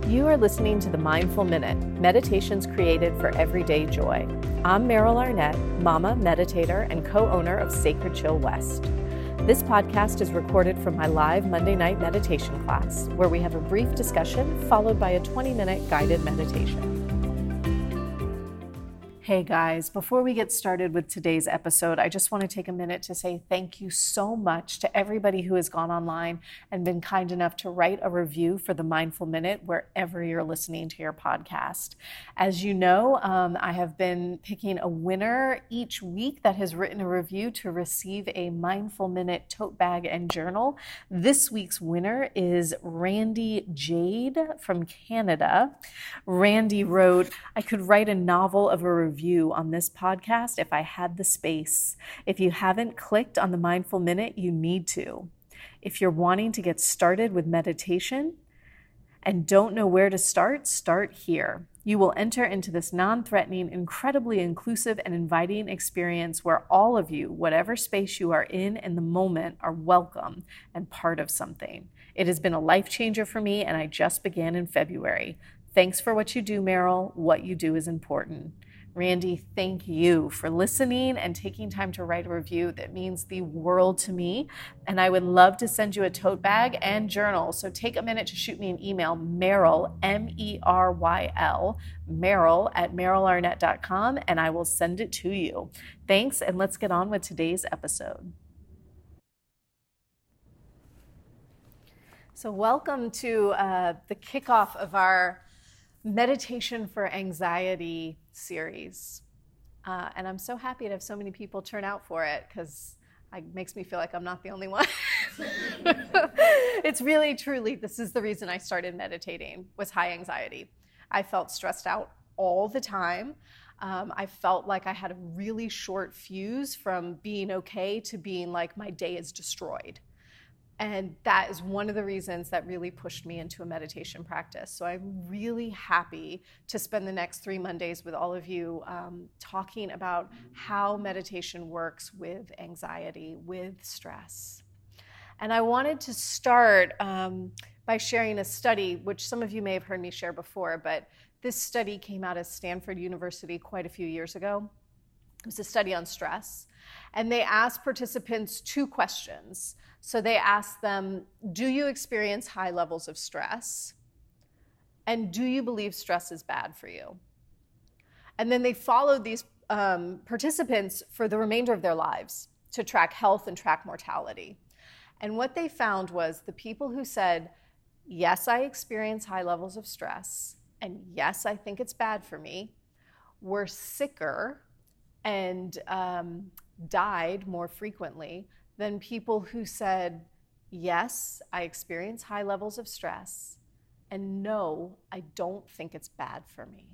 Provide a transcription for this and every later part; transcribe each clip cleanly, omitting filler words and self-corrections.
You are listening to the Mindful Minute, meditations created for everyday joy. I'm Meryl Arnett, mama, meditator, and co-owner of Sacred Chill West. This podcast is recorded from my live Monday night meditation class, where we have a brief discussion followed by a 20-minute guided meditation. Hey guys, before we get started with today's episode, I just want to take a minute to say thank you so much to everybody who has gone online and been kind enough to write a review for the Mindful Minute wherever you're listening to your podcast. As you know, I have been picking a winner each week that has written a review to receive a Mindful Minute tote bag and journal. This week's winner is Randy Jade from Canada. Randy wrote, "I could write a novel of a review on this podcast if I had the space. If you haven't clicked on the Mindful Minute, you need to. If you're wanting to get started with meditation and don't know where to start here. You will enter into this non-threatening, incredibly inclusive and inviting experience where all of you, whatever space you are in the moment, are welcome and part of something. It has been a life changer for me, and I just began in February. Thanks for what you do, Meryl. What you do is important." Randy, thank you for listening and taking time to write a review. That means the world to me. And I would love to send you a tote bag and journal. So take a minute to shoot me an email, Meryl, M-E-R-Y-L, Meryl at merylarnett.com, and I will send it to you. Thanks, and let's get on with today's episode. So welcome to the kickoff of our Meditation for Anxiety series. And I'm so happy to have so many people turn out for it because it makes me feel like I'm not the only one. It's really, truly, this is the reason I started meditating, was high anxiety. I felt stressed out all the time. I felt like I had a really short fuse from being okay to being like my day is destroyed. And that is one of the reasons that really pushed me into a meditation practice. So I'm really happy to spend the next 3 Mondays with all of you talking about how meditation works with anxiety, with stress. And I wanted to start by sharing a study, which some of you may have heard me share before, but this study came out of Stanford University quite a few years ago. It was a study on stress. And they asked participants 2 questions. So they asked them, do you experience high levels of stress? And do you believe stress is bad for you? And then they followed these participants for the remainder of their lives to track health and track mortality. And what they found was the people who said, yes, I experience high levels of stress, and yes, I think it's bad for me, were sicker and died more frequently than people who said, yes, I experience high levels of stress, and no, I don't think it's bad for me.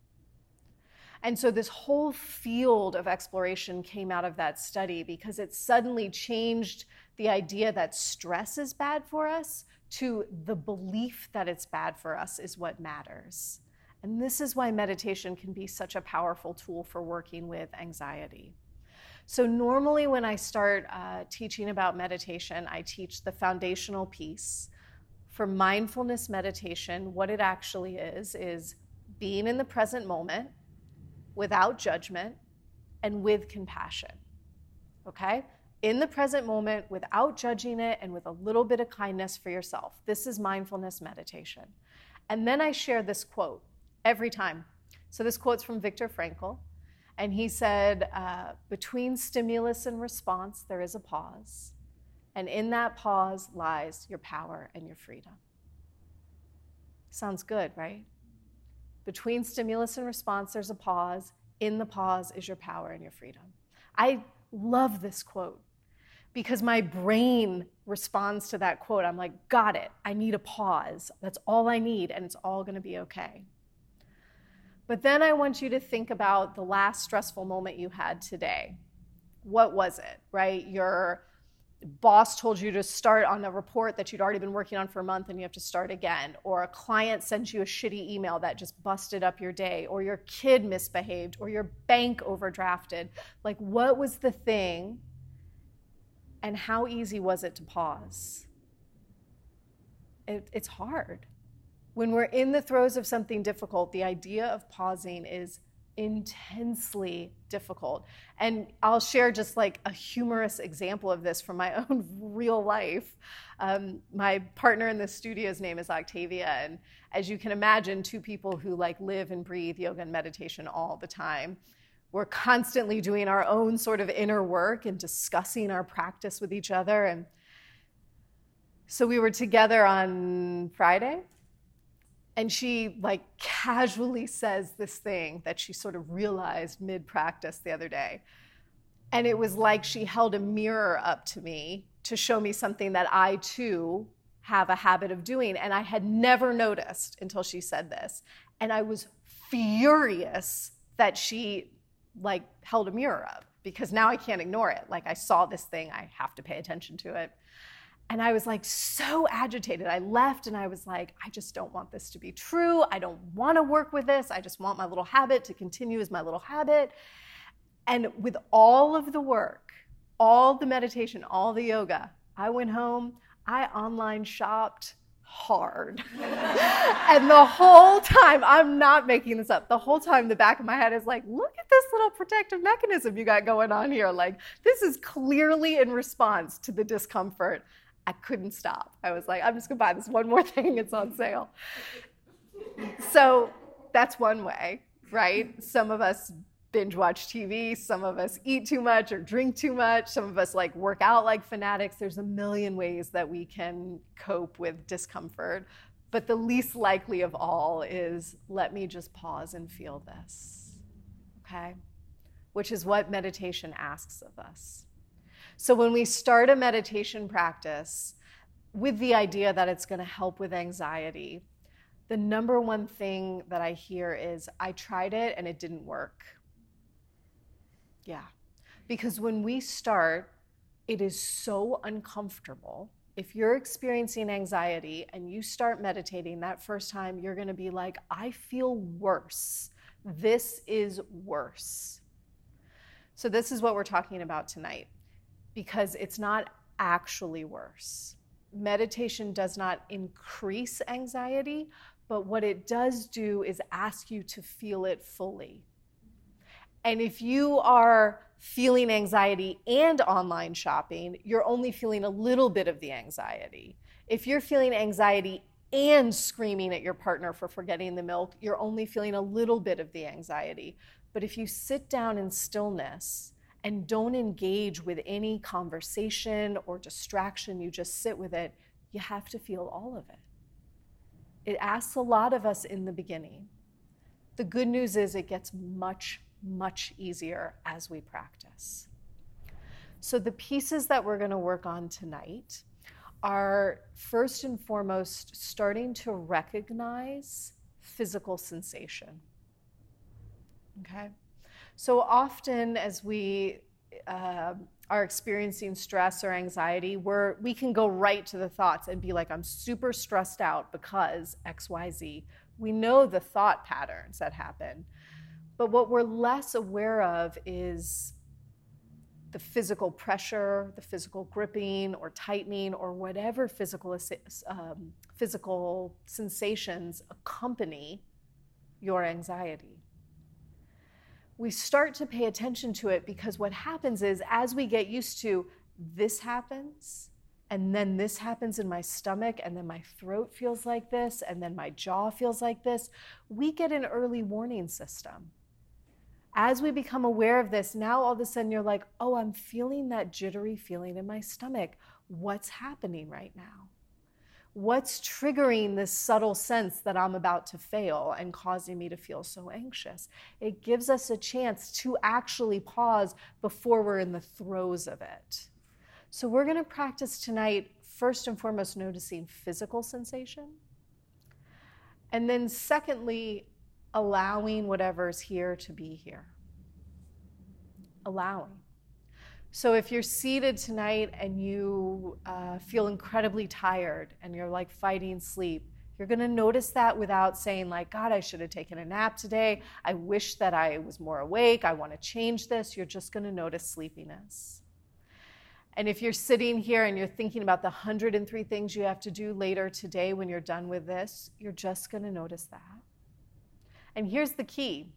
And so this whole field of exploration came out of that study because it suddenly changed the idea that stress is bad for us to the belief that it's bad for us is what matters. And this is why meditation can be such a powerful tool for working with anxiety. So normally when I start teaching about meditation, I teach the foundational piece. For mindfulness meditation, what it actually is being in the present moment without judgment and with compassion, okay? In the present moment without judging it and with a little bit of kindness for yourself. This is mindfulness meditation. And then I share this quote every time. So this quote's from Viktor Frankl. And he said, between stimulus and response, there is a pause. And in that pause lies your power and your freedom. Sounds good, right? Between stimulus and response, there's a pause. In the pause is your power and your freedom. I love this quote because my brain responds to that quote. I'm like, got it. I need a pause. That's all I need, and it's all going to be okay. But then I want you to think about the last stressful moment you had today. What was it, right? Your boss told you to start on a report that you'd already been working on for a month and you have to start again. Or a client sent you a shitty email that just busted up your day. Or your kid misbehaved. Or your bank overdrafted. Like, what was the thing? And how easy was it to pause? It's hard. When we're in the throes of something difficult, the idea of pausing is intensely difficult. And I'll share just like a humorous example of this from my own real life. My partner in the studio's name is Octavia, and as you can imagine, two people who like live and breathe yoga and meditation all the time. We're constantly doing our own sort of inner work and discussing our practice with each other. And so we were together on Friday, and she like casually says this thing that she sort of realized mid-practice the other day. And it was like she held a mirror up to me to show me something that I too have a habit of doing. And I had never noticed until she said this. And I was furious that she like held a mirror up, because now I can't ignore it. Like, I saw this thing, I have to pay attention to it. And I was like so agitated. I left and I was like, I just don't want this to be true. I don't want to work with this. I just want my little habit to continue as my little habit. And with all of the work, all the meditation, all the yoga, I went home, I online shopped hard. And the whole time, I'm not making this up, the whole time the back of my head is like, look at this little protective mechanism you got going on here. Like, this is clearly in response to the discomfort. I couldn't stop. I was like, I'm just gonna buy this one more thing, it's on sale. So that's one way, right? Some of us binge watch TV, some of us eat too much or drink too much, some of us like work out like fanatics. There's a million ways that we can cope with discomfort, but the least likely of all is, let me just pause and feel this, okay? Which is what meditation asks of us. So when we start a meditation practice with the idea that it's going to help with anxiety, the number one thing that I hear is, I tried it and it didn't work. Yeah, because when we start, it is so uncomfortable. If you're experiencing anxiety and you start meditating that first time, you're going to be like, I feel worse. This is worse. So this is what we're talking about tonight, because it's not actually worse. Meditation does not increase anxiety, but what it does do is ask you to feel it fully. And if you are feeling anxiety and online shopping, you're only feeling a little bit of the anxiety. If you're feeling anxiety and screaming at your partner for forgetting the milk, you're only feeling a little bit of the anxiety. But if you sit down in stillness and don't engage with any conversation or distraction, you just sit with it, you have to feel all of it. It asks a lot of us in the beginning. The good news is it gets much, much easier as we practice. So the pieces that we're going to work on tonight are, first and foremost, starting to recognize physical sensation. Okay? So often as we are experiencing stress or anxiety, we can go right to the thoughts and be like, I'm super stressed out because X, Y, Z. We know the thought patterns that happen. But what we're less aware of is the physical pressure, the physical gripping or tightening, or whatever physical sensations accompany your anxiety. We start to pay attention to it because what happens is, as we get used to this happens, and then this happens in my stomach, and then my throat feels like this, and then my jaw feels like this, we get an early warning system. As we become aware of this, now all of a sudden you're like, oh, I'm feeling that jittery feeling in my stomach. What's happening right now? What's triggering this subtle sense that I'm about to fail and causing me to feel so anxious? It gives us a chance to actually pause before we're in the throes of it. So we're going to practice tonight, first and foremost, noticing physical sensation. And then secondly, allowing whatever's here to be here. Allowing. So if you're seated tonight and you feel incredibly tired and you're like fighting sleep, you're going to notice that without saying like, God, I should have taken a nap today. I wish that I was more awake. I want to change this. You're just going to notice sleepiness. And if you're sitting here and you're thinking about the 103 things you have to do later today when you're done with this, you're just going to notice that. And here's the key.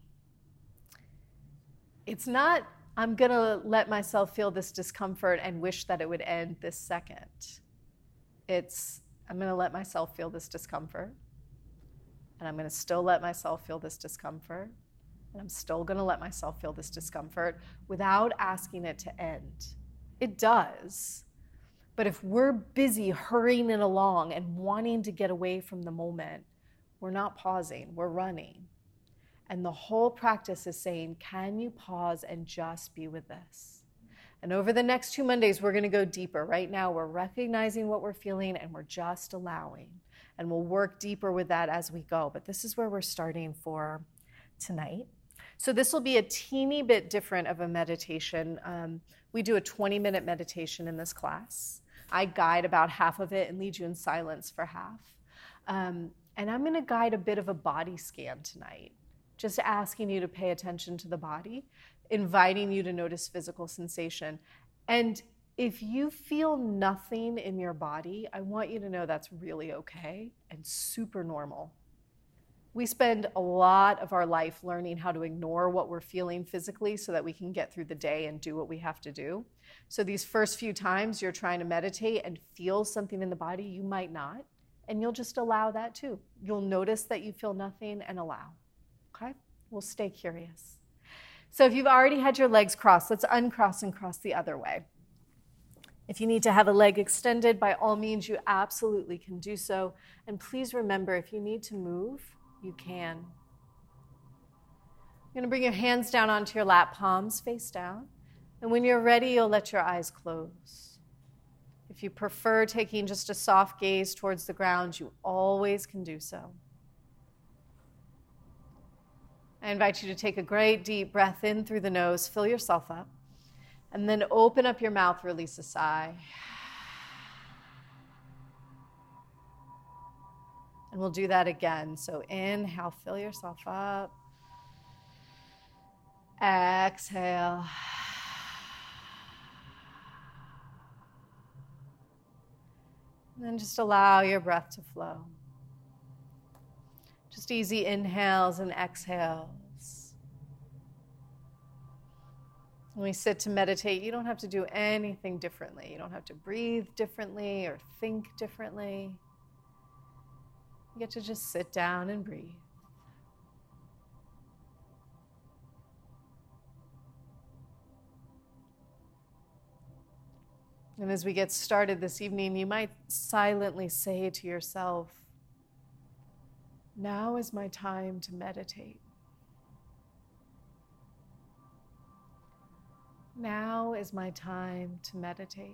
It's not, I'm going to let myself feel this discomfort and wish that it would end this second. It's, I'm going to let myself feel this discomfort. And I'm going to still let myself feel this discomfort. And I'm still going to let myself feel this discomfort without asking it to end. It does. But if we're busy hurrying it along and wanting to get away from the moment, we're not pausing, we're running. And the whole practice is saying, can you pause and just be with this? And over the next 2 Mondays, we're going to go deeper. Right now, we're recognizing what we're feeling and we're just allowing. And we'll work deeper with that as we go. But this is where we're starting for tonight. So this will be a teeny bit different of a meditation. We do a 20-minute meditation in this class. I guide about half of it and lead you in silence for half. And I'm going to guide a bit of a body scan tonight, just asking you to pay attention to the body, inviting you to notice physical sensation. And if you feel nothing in your body, I want you to know that's really okay and super normal. We spend a lot of our life learning how to ignore what we're feeling physically so that we can get through the day and do what we have to do. So these first few times you're trying to meditate and feel something in the body, you might not, and you'll just allow that too. You'll notice that you feel nothing and allow, okay? We'll stay curious. So if you've already had your legs crossed, let's uncross and cross the other way. If you need to have a leg extended, by all means, you absolutely can do so. And please remember, if you need to move, you can. You're going to bring your hands down onto your lap, palms face down. And when you're ready, you'll let your eyes close. If you prefer taking just a soft gaze towards the ground, you always can do so. I invite you to take a great deep breath in through the nose, fill yourself up, and then open up your mouth, release a sigh. And we'll do that again. So inhale, fill yourself up. Exhale. And then just allow your breath to flow. Just easy inhales and exhales. When we sit to meditate, you don't have to do anything differently. You don't have to breathe differently or think differently. You get to just sit down and breathe. And as we get started this evening, you might silently say to yourself, now is my time to meditate. Now is my time to meditate.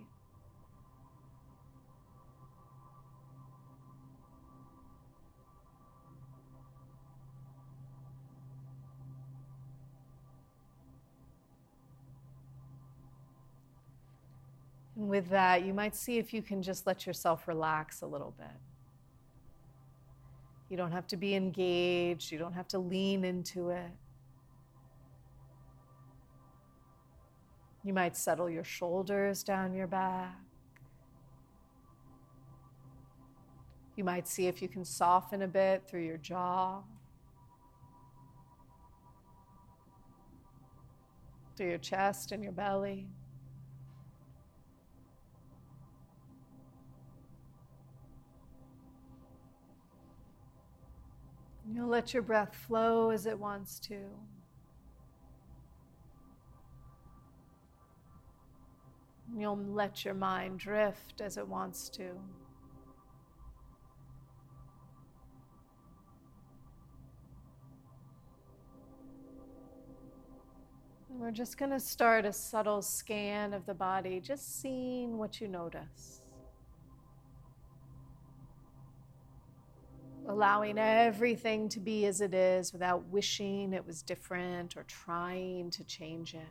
And with that, you might see if you can just let yourself relax a little bit. You don't have to be engaged. You don't have to lean into it. You might settle your shoulders down your back. You might see if you can soften a bit through your jaw, through your chest and your belly. You'll let your breath flow as it wants to. You'll let your mind drift as it wants to. And we're just going to start a subtle scan of the body, just seeing what you notice. Allowing everything to be as it is without wishing it was different or trying to change it.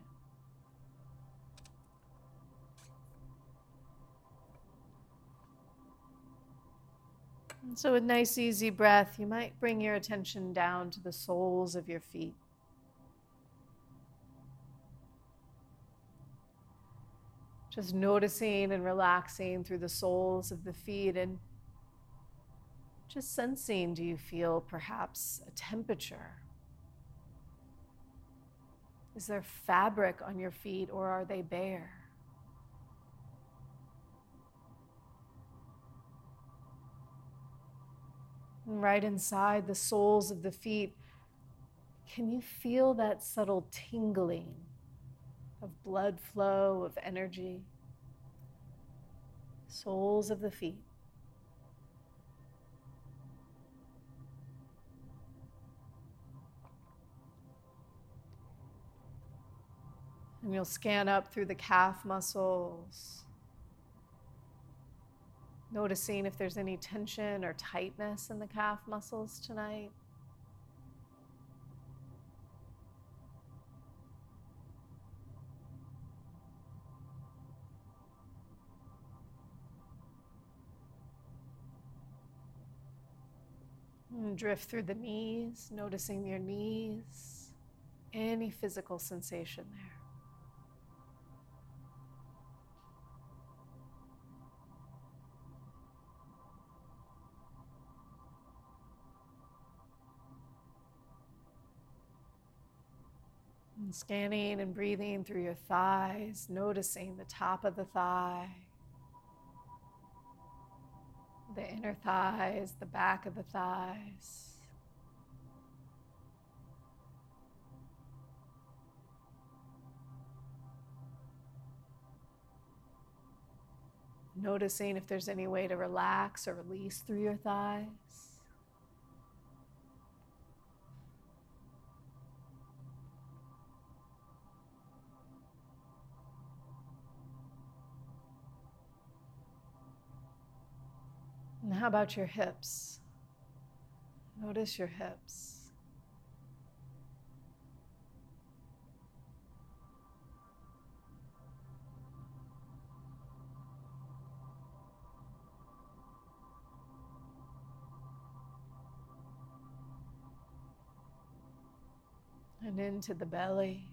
And so with nice, easy breath, you might bring your attention down to the soles of your feet. Just noticing and relaxing through the soles of the feet and just sensing, do you feel perhaps a temperature? Is there fabric on your feet or are they bare? And right inside the soles of the feet, can you feel that subtle tingling of blood flow, of energy? Soles of the feet. And you'll scan up through the calf muscles, noticing if there's any tension or tightness in the calf muscles tonight. And drift through the knees, noticing your knees, any physical sensation there. And scanning and breathing through your thighs, noticing the top of the thigh, the inner thighs, the back of the thighs. Noticing if there's any way to relax or release through your thighs. And how about your hips? Notice your hips. And into the belly.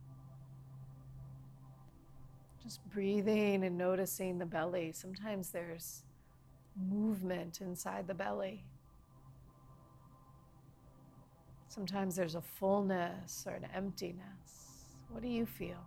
Just breathing and noticing the belly. Sometimes there's movement inside the belly. Sometimes there's a fullness or an emptiness. What do you feel?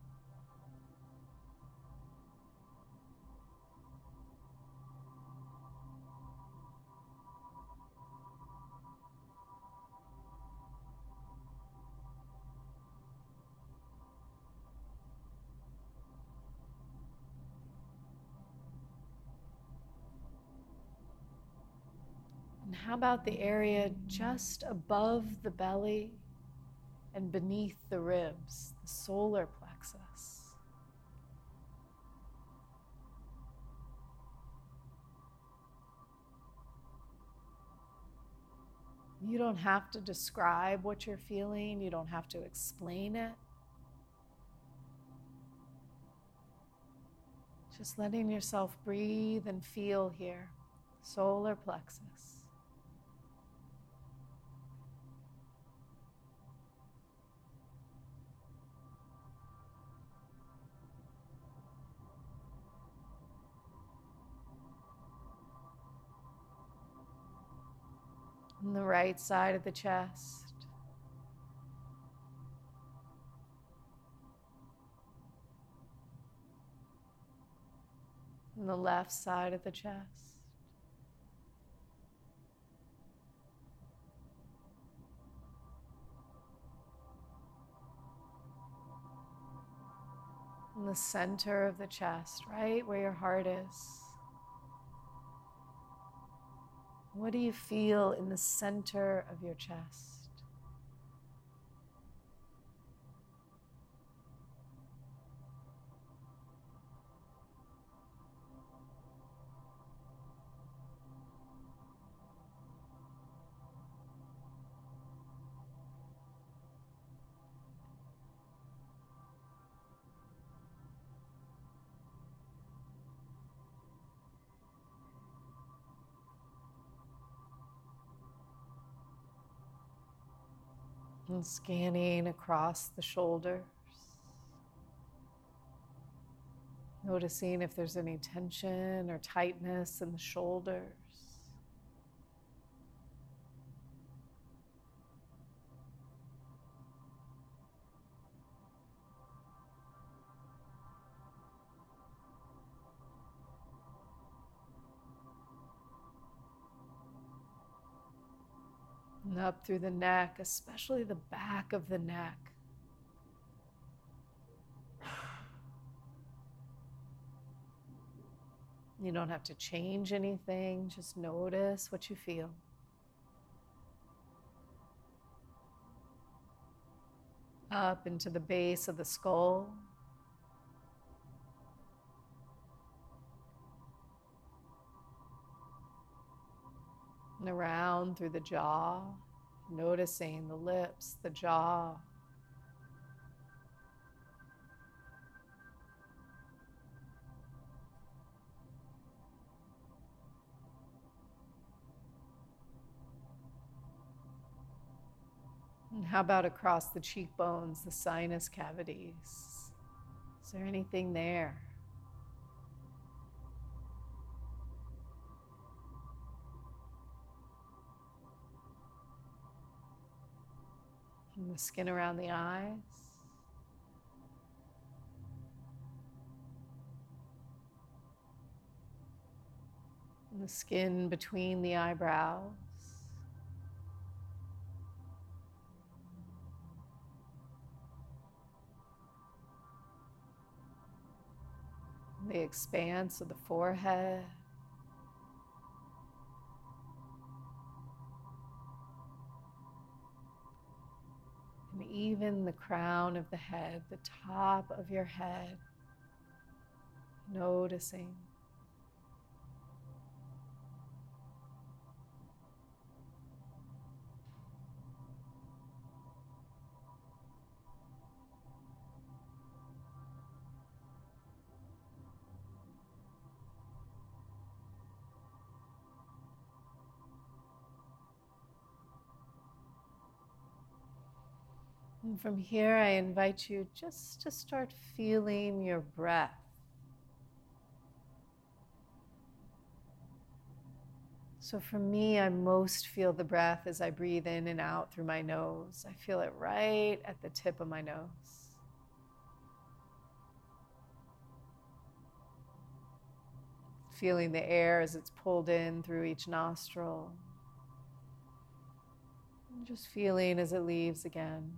And how about the area just above the belly and beneath the ribs, the solar plexus? You don't have to describe what you're feeling. You don't have to explain it. Just letting yourself breathe and feel here, solar plexus. On the right side of the chest. On the left side of the chest. In the center of the chest, right where your heart is. What do you feel in the center of your chest? And scanning across the shoulders, Noticing if there's any tension or tightness in the shoulders. And up through the neck, especially the back of the neck. You don't have to change anything, just notice what you feel. Up into the base of the skull. And around through the jaw, noticing the lips, the jaw. And how about across the cheekbones, the sinus cavities? Is there anything there? And the skin around the eyes. And the skin between the eyebrows. The expanse of the forehead. And even the crown of the head, the top of your head, noticing. And from here, I invite you just to start feeling your breath. So for me, I most feel the breath as I breathe in and out through my nose. I feel it right at the tip of my nose. Feeling the air as it's pulled in through each nostril. And just feeling as it leaves again.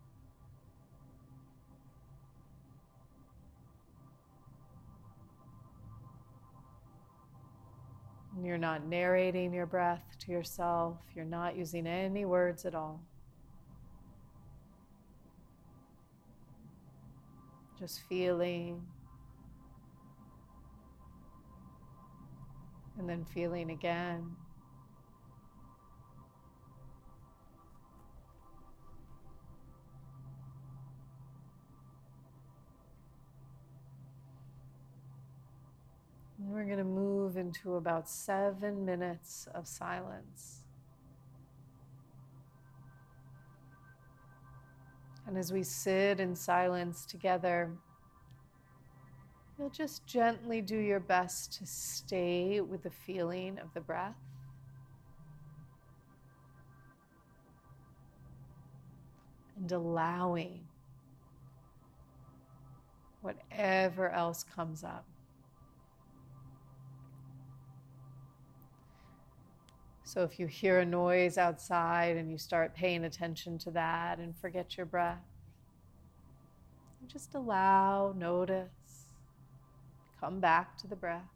You're not narrating your breath to yourself. You're not using any words at all. Just feeling. And then feeling again. And we're going to move into about 7 minutes of silence. And as we sit in silence together, you'll just gently do your best to stay with the feeling of the breath. And allowing whatever else comes up. So if you hear a noise outside and you start paying attention to that and forget your breath, just allow, notice, come back to the breath.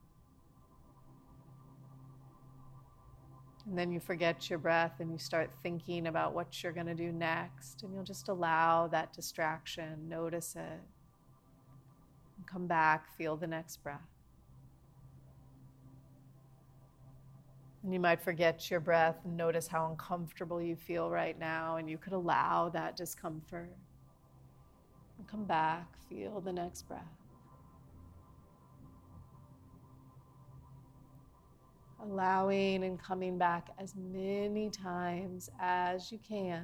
And then you forget your breath and you start thinking about what you're going to do next, and you'll just allow that distraction, notice it, and come back, feel the next breath. And you might forget your breath and notice how uncomfortable you feel right now, and you could allow that discomfort. And come back, feel the next breath. Allowing and coming back as many times as you can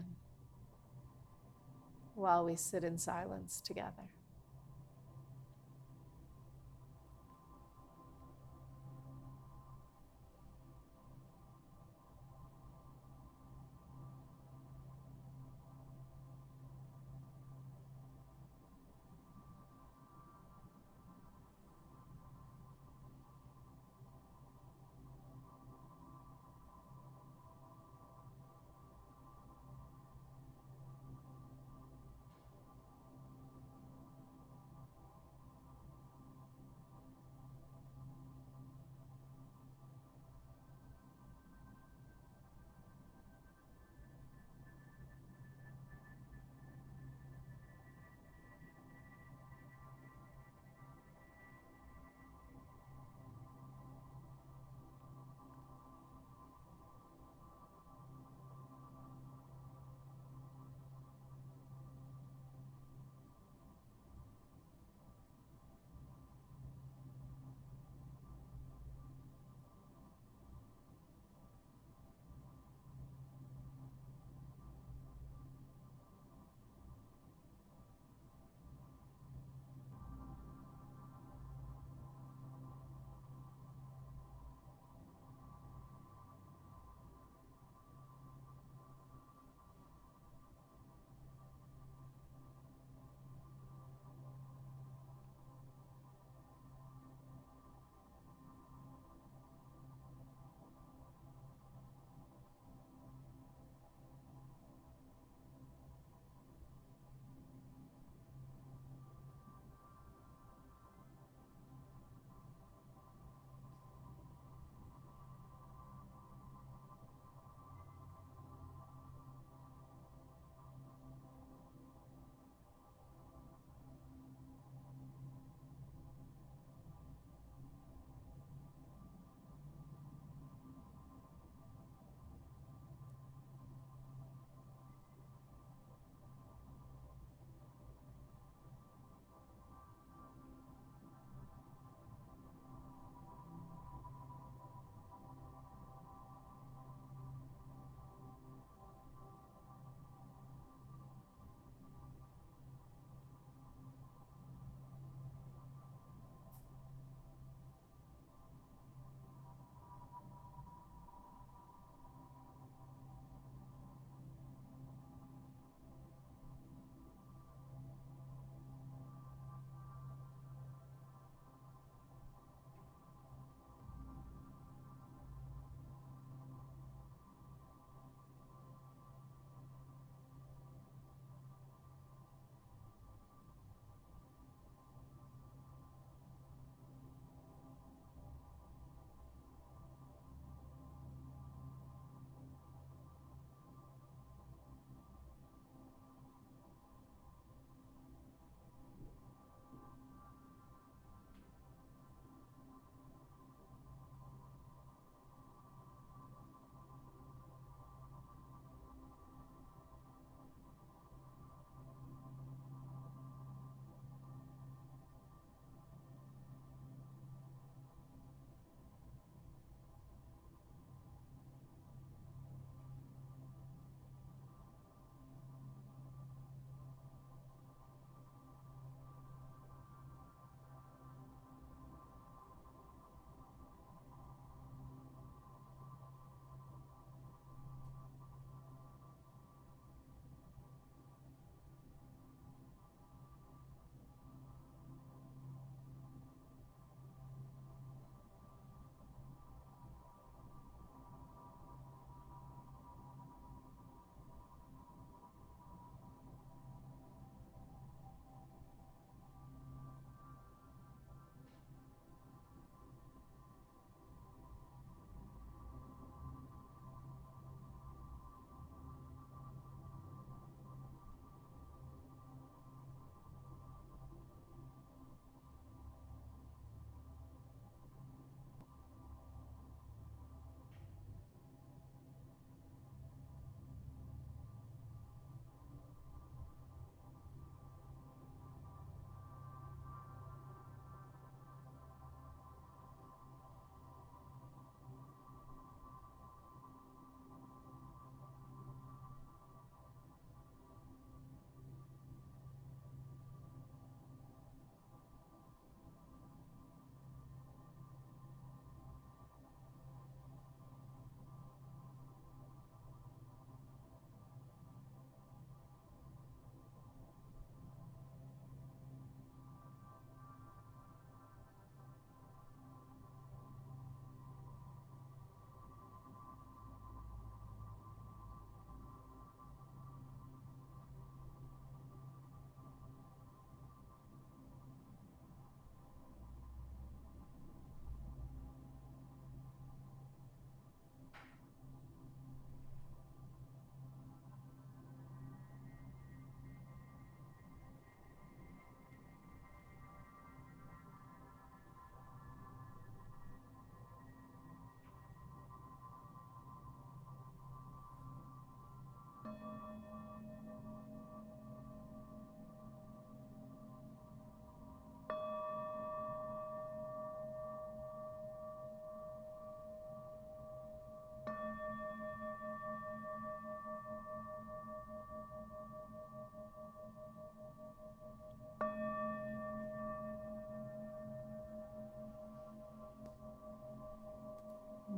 while we sit in silence together.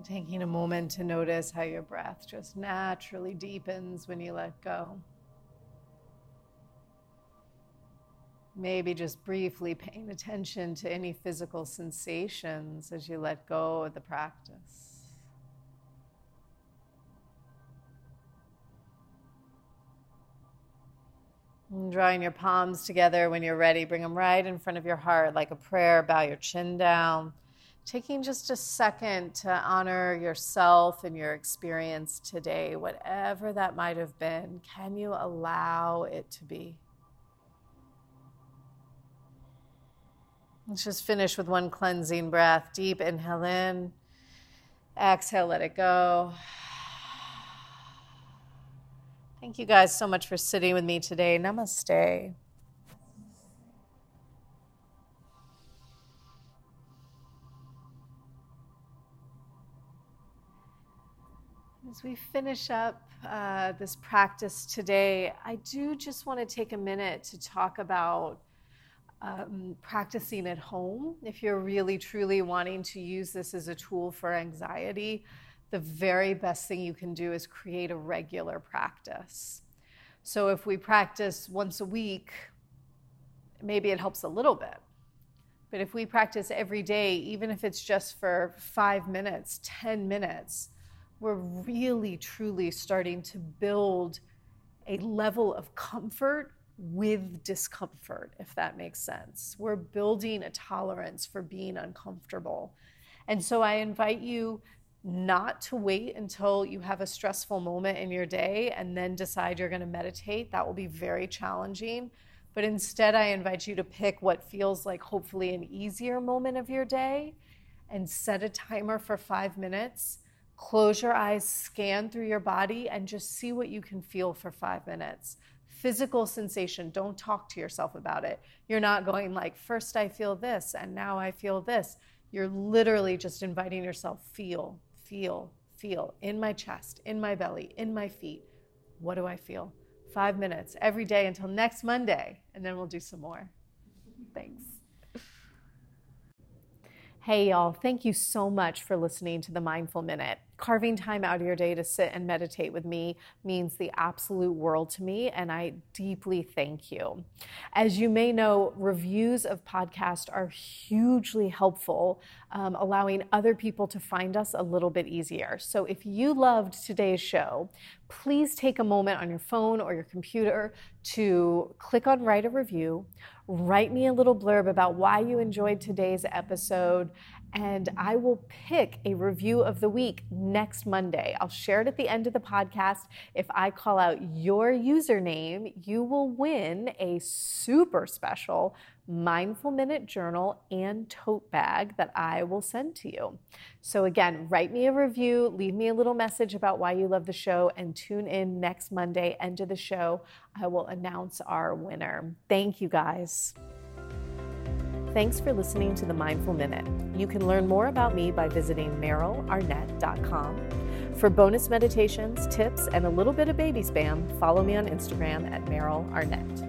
Taking a moment to notice how your breath just naturally deepens when you let go. Maybe just briefly paying attention to any physical sensations as you let go of the practice. And drawing your palms together when you're ready, bring them right in front of your heart like a prayer. Bow your chin down. Taking just a second to honor yourself and your experience today, whatever that might have been. Can you allow it to be? Let's just finish with one cleansing breath. Deep inhale in. Exhale, let it go. Thank you guys so much for sitting with me today. Namaste. As we finish up this practice today, I do just want to take a minute to talk about practicing at home. If you're really truly wanting to use this as a tool for anxiety, the very best thing you can do is create a regular practice. So if we practice once a week, maybe it helps a little bit. But if we practice every day, even if it's just for 5 minutes, 10 minutes, we're really, truly starting to build a level of comfort with discomfort, if that makes sense. We're building a tolerance for being uncomfortable. And so I invite you not to wait until you have a stressful moment in your day and then decide you're going to meditate. That will be very challenging. But instead, I invite you to pick what feels like hopefully an easier moment of your day and set a timer for 5 minutes. Close your eyes, scan through your body, and just see what you can feel for 5 minutes. Physical sensation, don't talk to yourself about it. You're not going like, first I feel this, and now I feel this. You're literally just inviting yourself, feel, feel, feel, in my chest, in my belly, in my feet. What do I feel? 5 minutes every day until next Monday, and then we'll do some more. Thanks. Hey y'all, thank you so much for listening to the Mindful Minute. Carving time out of your day to sit and meditate with me means the absolute world to me, and I deeply thank you. As you may know, reviews of podcasts are hugely helpful, allowing other people to find us a little bit easier. So if you loved today's show, please take a moment on your phone or your computer to click on write a review, write me a little blurb about why you enjoyed today's episode, and I will pick a review of the week next Monday. I'll share it at the end of the podcast. If I call out your username, you will win a super special Mindful Minute journal and tote bag that I will send to you. So again, write me a review, leave me a little message about why you love the show, and tune in next Monday, end of the show. I will announce our winner. Thank you guys. Thanks for listening to the Mindful Minute. You can learn more about me by visiting merylarnett.com. For bonus meditations, tips, and a little bit of baby spam, follow me on Instagram at Meryl Arnett.